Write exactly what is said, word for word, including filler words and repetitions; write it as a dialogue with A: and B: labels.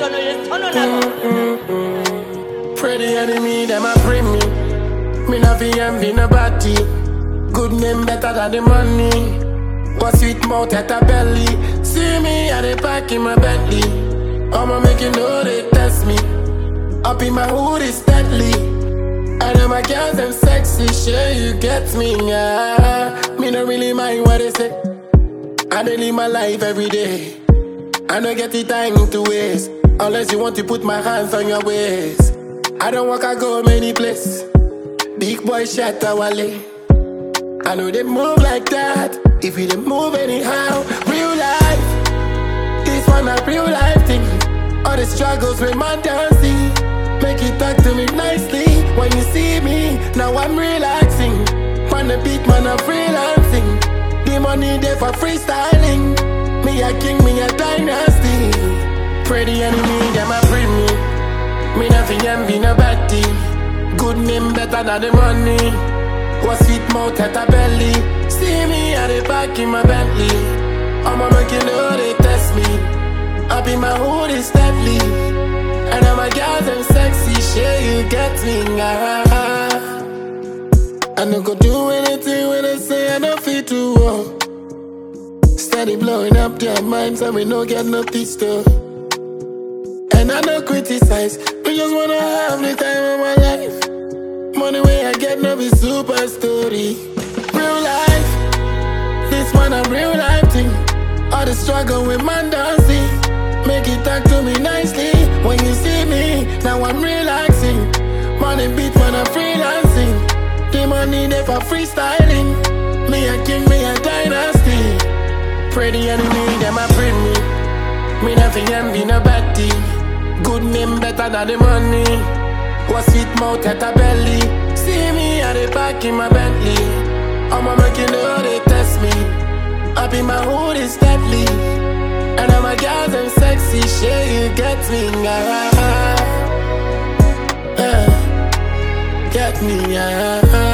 A: son is son
B: Pray the enemy, them a pray me. Me not fi envy nobody. Good name better than the money. What sweet mouth at a belly. See me at the back in my Bentley. I'ma make you know they test me. Up in my hood is deadly. I know my girls them sexy, sure you get me, yeah. Me not really mind what they say. I dey live my life every day. I don't get the time to waste. Unless you want to put my hands on your waist. I don't walk, I go many places. Big boy shot wale. I know they move like that. If you dey move anyhow, real life. This one a real life thing. All the struggles with my dancing. Make you talk to me nicely. When you see me, now I'm relaxing. Man the beat, man I'm freelancing. The money there for freestyling. Me a king, me a dynasty. Pray the enemy, them a pray me. Me nothing envy nobody. Good name better than the money. What sweet mouth at a belly. See me at the back in my Bentley. I'ma make you know they test me. Up in my hood is deadly. And all my girls them sexy, sure you get me, ah. I no go do anything when I say I don't feel too well. Steady blowing up their minds and we no get no peace though. And I no criticize, we just wanna have the time of my life. Money way I get no be super story. Real life, this one a real life thing. All the struggle with man dancing. Make it talk to me nicely. When you see me, now I'm relaxing. Money beat when I'm freelancing. The money there for freestyling. Me a king, me a dynasty. Pray the enemy, them a pray me. Me nothing envy nobody. Good name better than the money. What sweet mouth at a belly. See me at the back in my Bentley. I'ma make you know they test me. Up in my hood is deadly. And all my girls them sexy, sure you get me, ah, ah, ah. Get me, ah, ah.